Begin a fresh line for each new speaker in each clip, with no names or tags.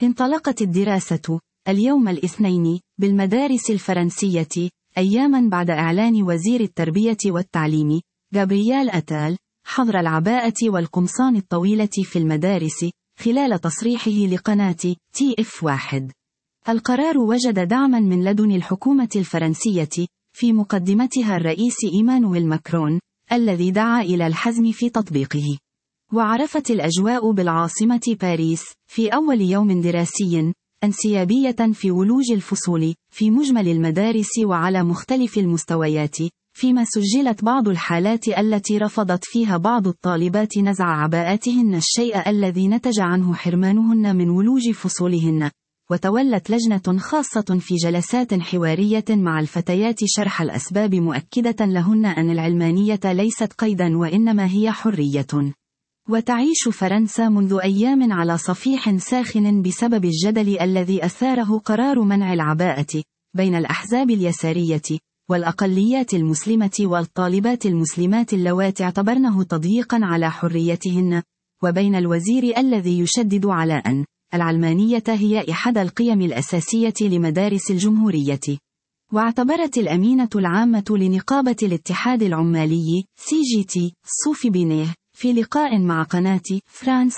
انطلقت الدراسة اليوم الاثنين بالمدارس الفرنسية، أياما بعد إعلان وزير التربية والتعليم غابرييل أتال حظر العباءة والقمصان الطويلة في المدارس، خلال تصريحه لقناة TF1. القرار وجد دعما من لدن الحكومة الفرنسية، في مقدمتها الرئيس إيمانويل ماكرون، الذي دعا إلى الحزم في تطبيقه. وعرفت الأجواء بالعاصمة باريس في أول يوم دراسي انسيابية في ولوج الفصول في مجمل المدارس وعلى مختلف المستويات، فيما سجلت بعض الحالات التي رفضت فيها بعض الطالبات نزع عباءاتهن، الشيء الذي نتج عنه حرمانهن من ولوج فصولهن. وتولت لجنة خاصة في جلسات حوارية مع الفتيات شرح الأسباب، مؤكدة لهن أن العلمانية ليست قيدا وإنما هي حرية. وتعيش فرنسا منذ أيام على صفيح ساخن بسبب الجدل الذي أثاره قرار منع العباءة بين الأحزاب اليسارية والأقليات المسلمة والطالبات المسلمات اللواتي اعتبرنه تضييقا على حريتهن، وبين الوزير الذي يشدد على أن العلمانية هي إحدى القيم الأساسية لمدارس الجمهورية. واعتبرت الأمينة العامة لنقابة الاتحاد العمالي CGT صوفي بينيه في لقاء مع قناة فرانس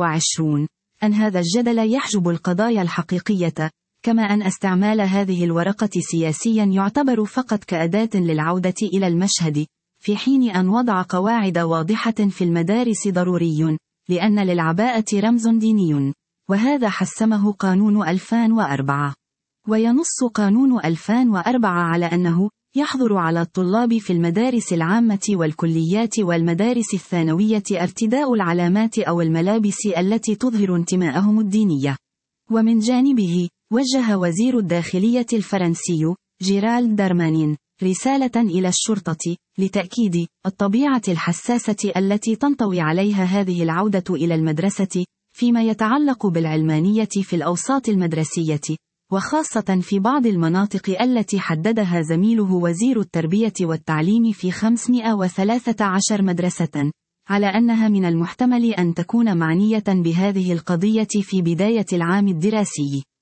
24 أن هذا الجدل يحجب القضايا الحقيقية، كما أن استعمال هذه الورقة سياسيا يعتبر فقط كأداة للعودة إلى المشهد، في حين أن وضع قواعد واضحة في المدارس ضروري، لأن للعباءة رمز ديني، وهذا حسمه قانون 2004. وينص قانون 2004 على أنه يحظر على الطلاب في المدارس العامة والكليات والمدارس الثانوية ارتداء العلامات أو الملابس التي تظهر انتماءهم الديني. ومن جانبه، وجه وزير الداخلية الفرنسي جيرالد دارمانين رسالة إلى الشرطة لتأكيد الطبيعة الحساسة التي تنطوي عليها هذه العودة إلى المدرسة فيما يتعلق بالعلمانية في الأوساط المدرسية، وخاصة في بعض المناطق التي حددها زميله وزير التربية والتعليم في 513 مدرسة، على أنها من المحتمل أن تكون معنية بهذه القضية في بداية العام الدراسي.